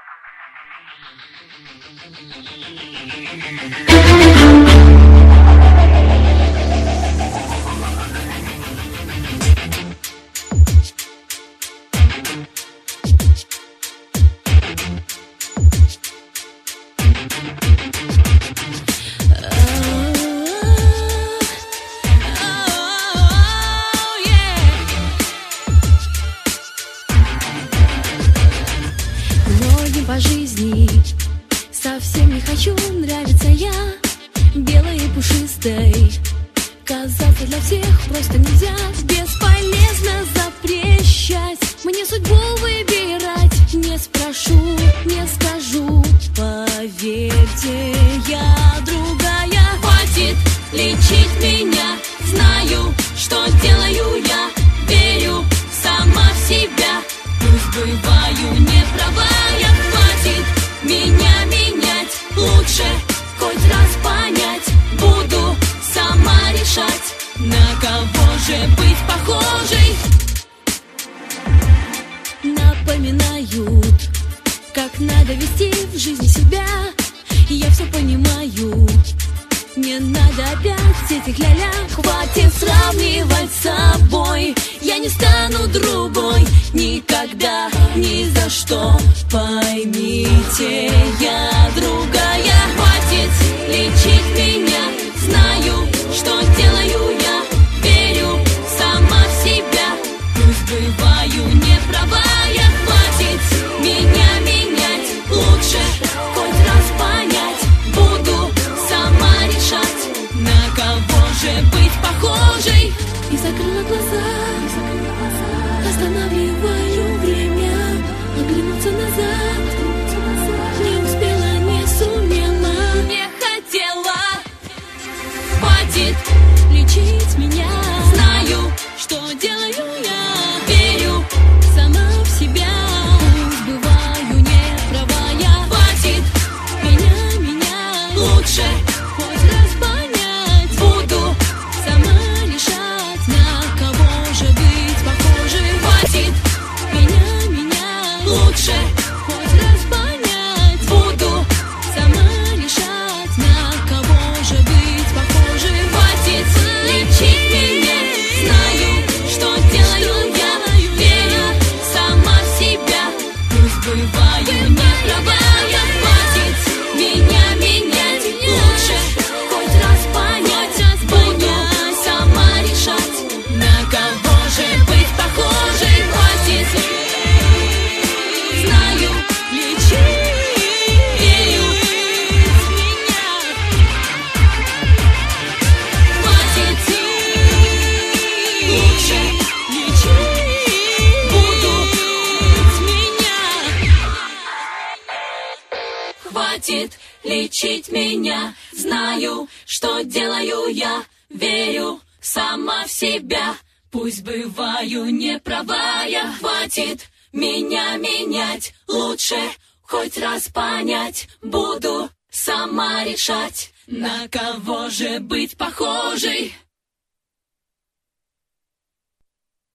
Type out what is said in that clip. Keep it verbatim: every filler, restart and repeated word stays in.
По жизни совсем не хочу нравиться я белой и пушистой. Казаться для всех просто нельзя. Бесполезно запрещать мне судьбу выбирать. Не спрошу, не скажу, поверьте, я другая. Хватит лечить меня, знаю, что делаю я. Верю сама в себя, пусть бываю не права. Меня менять лучше, хоть раз понять. Буду сама решать, на кого же быть похожей. Напоминают, как надо вести в жизни себя. Я все понимаю, не надо опять этих ля-ля. Хватит сравнивать с собой, я не стану другой никогда, ни за что. Поймите, я другая. Хватит лечить меня, знаю, что делаю я. Верю сама в себя, пусть бываю не права. Хватит меня менять лучше, хоть раз понять. Буду сама решать, на кого же быть похожей. И закрыла глаза, останавливаю время. Оглянуться назад не успела, не сумела, не хотела. Хватит лечить меня, знаю, что делаю я. Верю сама в себя, пусть бываю не права я. Хватит меня менять лучше, хоть раз понять. Буду сама решать, на кого же быть похожей. Хватит меня менять лучше, хоть раз понять. Буду сама решать, на кого же быть похожей. Хватит лечить меня, знаю, что делаю я. Верю сама в себя, пусть бываю не права. Хватит меня менять лучше, хоть раз понять. Буду сама решать, на кого же быть похожей. Хватит, знаю, лечить, верю меня. Хватит лучше лечить, буду меня. Хватит лечить меня, знаю, что делаю я. Верю сама в себя, пусть бываю не права я. Хватит меня менять лучше, хоть раз понять. Буду сама решать, на кого же быть похожей.